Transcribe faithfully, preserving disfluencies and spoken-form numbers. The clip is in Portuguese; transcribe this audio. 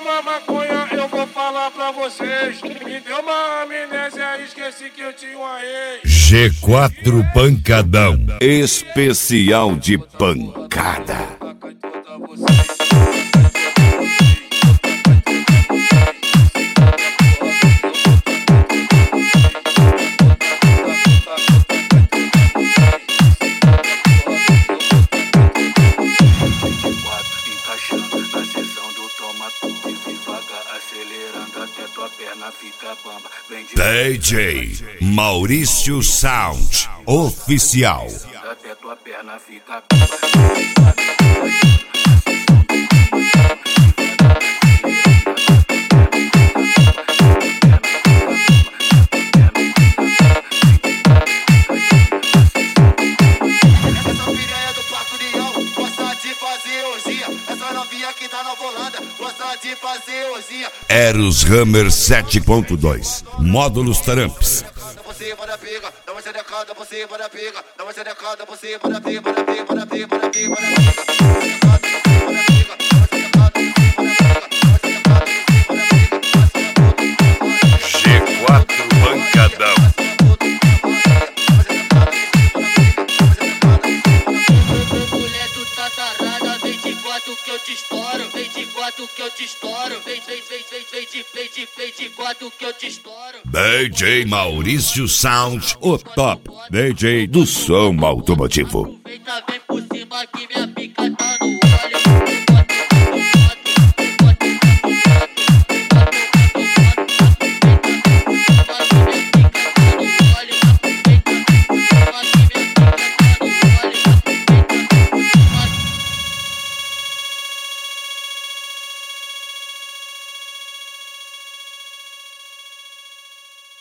uma maconha, eu vou falar pra vocês. Me deu uma amnésia, esqueci que eu tinha uma ex. G quatro Pancadão, especial de pancada. D J Maurício Sound Oficial. Até tua perna fica Eros Hammer sete ponto dois, módulos Taramps. Você para pega, dá uma sedecada, você para pega, dá uma sedecada, você para pega, para pega, para pega, para pega, para G quatro Pancadão. Mulher do tatarada, vem de quatro que eu te estouro, vem de quatro que eu te estouro, vem, vem, vem, vem, vem de, vem de, vem de quatro que eu te estouro. D J Maurício Sound, o top D J do som automotivo. Aproveita, vem por cima que